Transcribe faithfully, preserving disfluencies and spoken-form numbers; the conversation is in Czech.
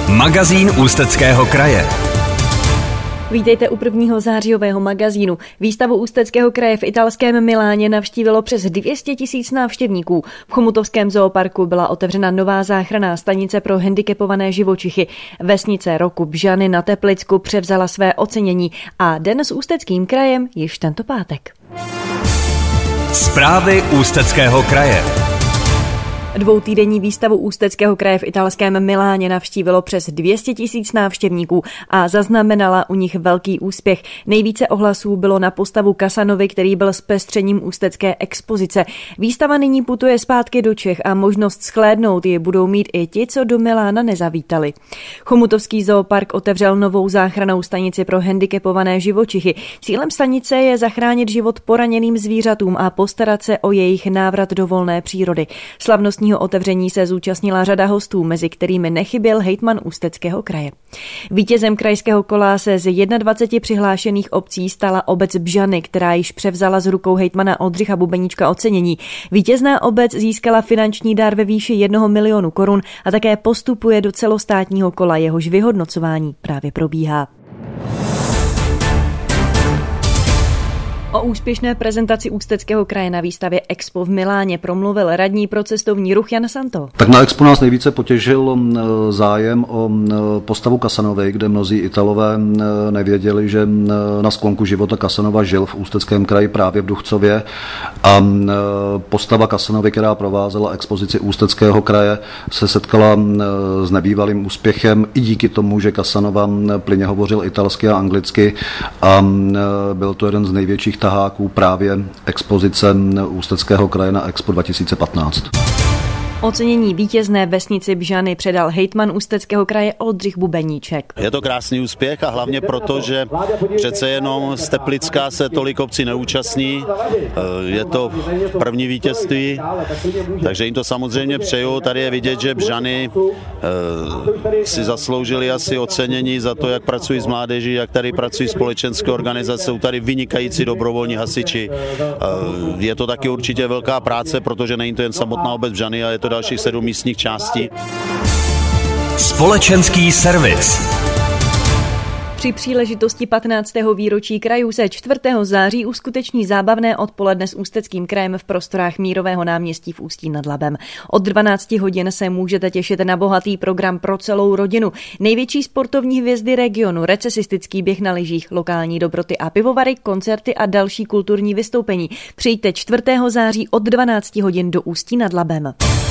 Magazín Ústeckého kraje. Vítejte u prvního zářijového magazínu. Výstavu Ústeckého kraje v italském Miláně navštívilo přes dvě stě tisíc návštěvníků. V chomutovském zooparku byla otevřena nová záchranná stanice pro handicapované živočichy. Vesnice roku Bžany na Teplicku převzala své ocenění a den s Ústeckým krajem již tento pátek. Zprávy Ústeckého kraje. Dvoutýdenní výstavu Ústeckého kraje v italském Miláně navštívilo přes dvě stě tisíc návštěvníků a zaznamenala u nich velký úspěch. Nejvíce ohlasů bylo na postavu Casanovy, který byl zpestřením ústecké expozice. Výstava nyní putuje zpátky do Čech a možnost shlédnout ji budou mít i ti, co do Milána nezavítali. Chomutovský zoopark otevřel novou záchrannou stanici pro handicapované živočichy. Cílem stanice je zachránit život poraněným zvířatům a postarat se o jejich návrat do volné přírody. Slavnostní otevření se zúčastnila řada hostů, mezi kterými nechyběl hejtman Ústeckého kraje. Vítězem krajského kola se z dvaceti jedna přihlášených obcí stala obec Bžany, která již převzala z rukou hejtmana Oldřicha Bubeníčka ocenění. Vítězná obec získala finanční dar ve výši jednoho milionu korun a také postupuje do celostátního kola, jehož vyhodnocování právě probíhá. O úspěšné prezentaci Ústeckého kraje na výstavě Expo v Miláně promluvil radní pro cestovní ruch Jan Santo. Tak na Expo nás nejvíce potěšil zájem o postavu Casanovy, kde mnozí Italové nevěděli, že na sklonku života Casanova žil v Ústeckém kraji právě v Duchcově a postava Casanovy, která provázela expozici Ústeckého kraje, se setkala s nebývalým úspěchem i díky tomu, že Casanova plynně hovořil italsky a anglicky a byl to jeden z největších taháků právě expozice Ústeckého kraje na Expo dva tisíce patnáct. Ocenění vítězné vesnici Bžany předal hejtman Ústeckého kraje Oldřich Bubeníček. Je to krásný úspěch a hlavně proto, že přece jenom z Teplicka se tolik obcí neúčastní. Je to první vítězství, takže jim to samozřejmě přeju. Tady je vidět, že Bžany si zasloužili asi ocenění za to, jak pracují s mládeží, jak tady pracují společenské organizace, jsou tady vynikající dobrovolní hasiči. Je to taky určitě velká práce, protože není to jen samotná obec Bžany, ale je to dalších sedm místních částí. Společenský servis. Při příležitosti patnáctého výročí krajů se čtvrtého září uskuteční zábavné odpoledne s Ústeckým krajem v prostorách Mírového náměstí v Ústí nad Labem. Od dvanácti hodin se můžete těšit na bohatý program pro celou rodinu. Největší sportovní hvězdy regionu, recesistický běh na lyžích, lokální dobroty a pivovary, koncerty a další kulturní vystoupení. Přijďte čtvrtého září od dvanácti hodin do Ústí nad Labem.